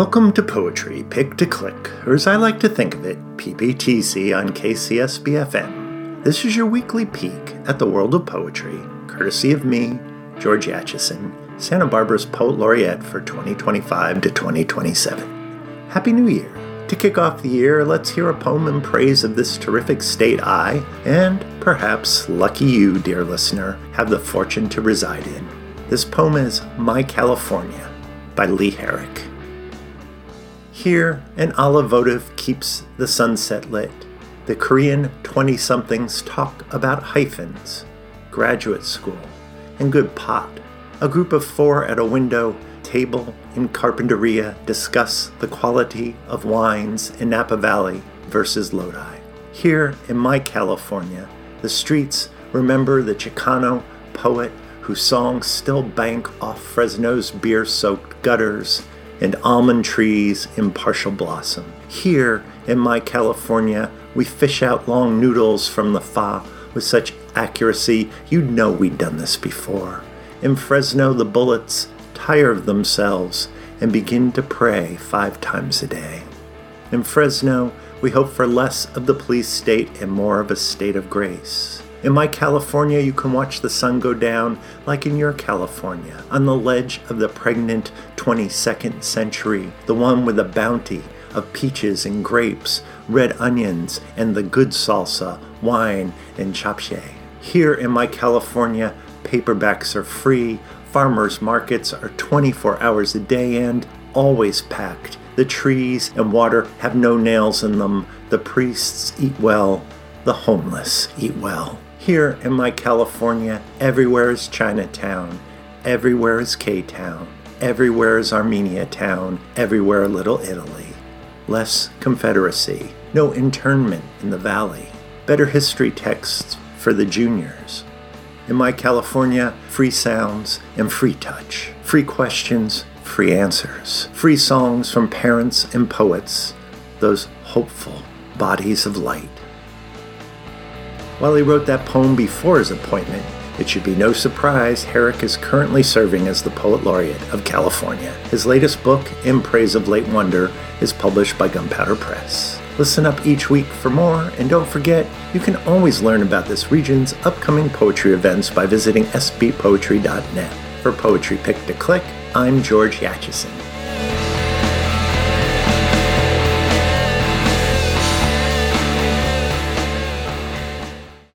Welcome to Poetry Pick to Click, or as I like to think of it, PPTC on KCSB-FM. This is your weekly peek at the world of poetry, courtesy of me, George Acheson, Santa Barbara's Poet Laureate for 2025 to 2027. Happy New Year! To kick off the year, let's hear a poem in praise of this terrific state I, and perhaps lucky you, dear listener, have the fortune to reside in. This poem is My California by Lee Herrick. Here, an olive votive keeps the sunset lit. The Korean 20-somethings talk about hyphens, graduate school, and good pot. A group of four at a window table in Carpinteria discuss the quality of wines in Napa Valley versus Lodi. Here, in my California, the streets remember the Chicano poet whose songs still bank off Fresno's beer-soaked gutters and almond trees in partial blossom. Here, in my California, we fish out long noodles from the fa with such accuracy you'd know we'd done this before. In Fresno, the bullets tire of themselves and begin to pray 5 times a day. In Fresno, we hope for less of the police state and more of a state of grace. In my California, you can watch the sun go down like in your California, on the ledge of the pregnant 22nd century, the one with a bounty of peaches and grapes, red onions, and the good salsa, wine, and japchae. Here in my California, paperbacks are free, farmers' markets are 24 hours a day and always packed. The trees and water have no nails in them. The priests eat well. The homeless eat well. Here in my California, everywhere is Chinatown, everywhere is K-Town, everywhere is Armenia Town, everywhere Little Italy. Less Confederacy, no internment in the valley, better history texts for the juniors. In my California, free sounds and free touch, free questions, free answers, free songs from parents and poets, those hopeful bodies of light. While he wrote that poem before his appointment, it should be no surprise Herrick is currently serving as the Poet Laureate of California. His latest book, In Praise of Late Wonder, is published by Gunpowder Press. Listen up each week for more, and don't forget, you can always learn about this region's upcoming poetry events by visiting sbpoetry.net. For Poetry Pick to Click, I'm George Acheson.